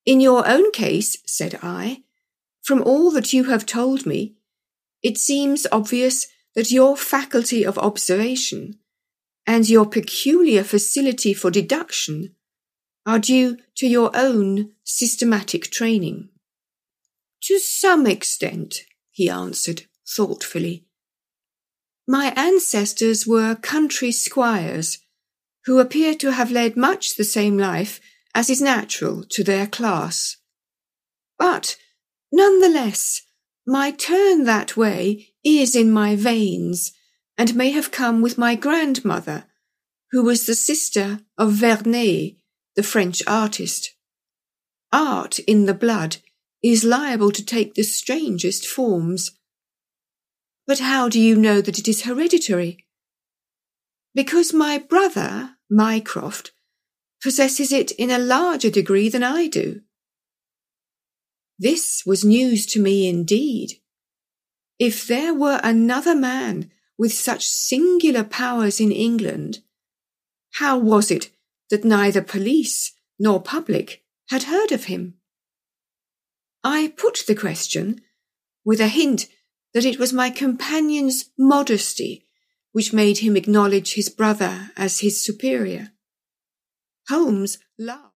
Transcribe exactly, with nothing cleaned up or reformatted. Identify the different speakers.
Speaker 1: In your own case, said I, from all that you have told me, it seems obvious that your faculty of observation and your peculiar facility for deduction are due to your own systematic training. To some extent, he answered thoughtfully. My ancestors were country squires who appear to have led much the same life as is natural to their class. But, nonetheless, my turn that way is in my veins, and may have come with my grandmother, who was the sister of Vernet, the French artist. Art in the blood is liable to take the strangest forms. But how do you know that it is hereditary? Because my brother, Mycroft, possesses it in a larger degree than I do. This was news to me indeed. If there were another man with such singular powers in England, how was it that neither police nor public had heard of him? I put the question with a hint that it was my companion's modesty which made him acknowledge his brother as his superior. Holmes laughed.